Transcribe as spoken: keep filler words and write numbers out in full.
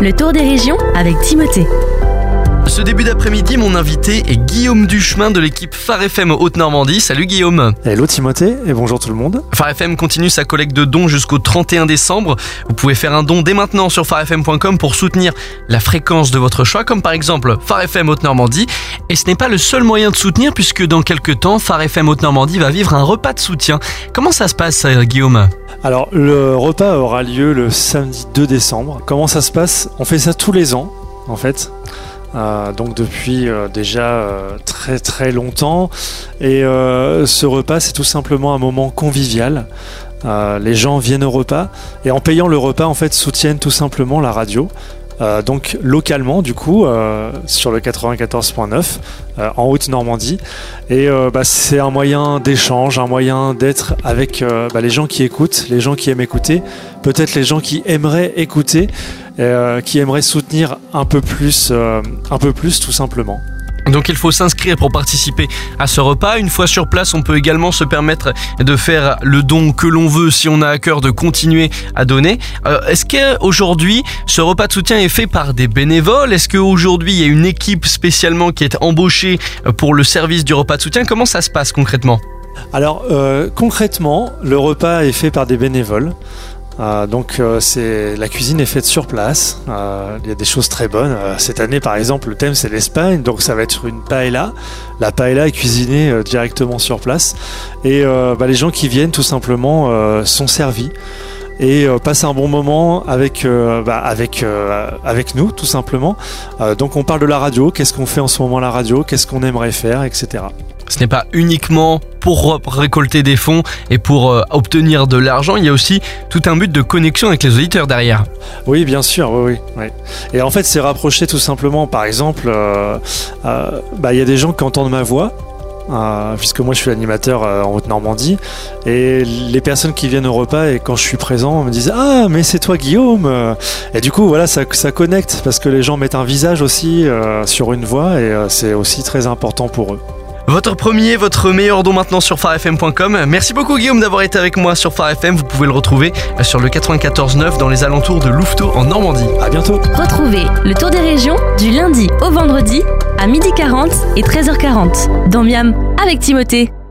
le tour des régions avec Timothée. Ce début d'après-midi, mon invité est Guillaume Duchemin de l'équipe Phare F M Haute-Normandie. Salut Guillaume. Hello Timothée et bonjour tout le monde. Phare F M continue sa collecte de dons jusqu'au trente et un décembre. Vous pouvez faire un don dès maintenant sur phare f m point com pour soutenir la fréquence de votre choix, comme par exemple Phare F M Haute-Normandie. Et ce n'est pas le seul moyen de soutenir puisque dans quelques temps, Phare F M Haute-Normandie va vivre un repas de soutien. Comment ça se passe, Guillaume ? Alors le repas aura lieu le samedi deux décembre. Comment ça se passe ? On fait ça tous les ans en fait. Euh, donc depuis euh, déjà euh, très très longtemps et euh, ce repas c'est tout simplement un moment convivial. Euh, les gens viennent au repas et en payant le repas en fait soutiennent tout simplement la radio. Euh, donc localement du coup euh, sur le quatre-vingt-quatorze point neuf euh, en Haute-Normandie et euh, bah, c'est un moyen d'échange, un moyen d'être avec euh, bah, les gens qui écoutent, les gens qui aiment écouter, peut-être les gens qui aimeraient écouter, euh, qui aimeraient soutenir un peu plus, euh, un peu plus tout simplement. Donc il faut s'inscrire pour participer à ce repas. Une fois sur place, on peut également se permettre de faire le don que l'on veut si on a à cœur de continuer à donner. Euh, est-ce qu'aujourd'hui, ce repas de soutien est fait par des bénévoles ? Est-ce qu'aujourd'hui, il y a une équipe spécialement qui est embauchée pour le service du repas de soutien ? Comment ça se passe concrètement ? Alors euh, concrètement, le repas est fait par des bénévoles. Euh, donc euh, c'est, la cuisine est faite sur place, euh, il y a des choses très bonnes. Euh, cette année par exemple le thème c'est l'Espagne, donc ça va être une paella. La paella est cuisinée euh, directement sur place et euh, bah, les gens qui viennent tout simplement euh, sont servis et euh, passent un bon moment avec, euh, bah, avec, euh, avec nous tout simplement. Euh, donc on parle de la radio, qu'est-ce qu'on fait en ce moment à la radio, qu'est-ce qu'on aimerait faire, et cetera. Ce n'est pas uniquement pour récolter des fonds et pour euh, obtenir de l'argent, il y a aussi tout un but de connexion avec les auditeurs derrière. Oui, bien sûr, oui, oui. oui. Et en fait, c'est rapproché tout simplement, par exemple, euh, euh, bah, y a des gens qui entendent ma voix, euh, puisque moi je suis animateur euh, en Haute-Normandie, et les personnes qui viennent au repas et quand je suis présent me disent « Ah, mais c'est toi Guillaume !» Et du coup, voilà, ça, ça connecte, parce que les gens mettent un visage aussi euh, sur une voix, et euh, c'est aussi très important pour eux. Votre premier, votre meilleur don maintenant sur phare f m point com. Merci beaucoup Guillaume d'avoir été avec moi sur Phare F M. Vous pouvez le retrouver sur le quatre-vingt-quatorze neuf dans les alentours de Louveteaux en Normandie. À bientôt. Retrouvez le tour des régions du lundi au vendredi à midi quarante et treize heures quarante dans Miam avec Timothée.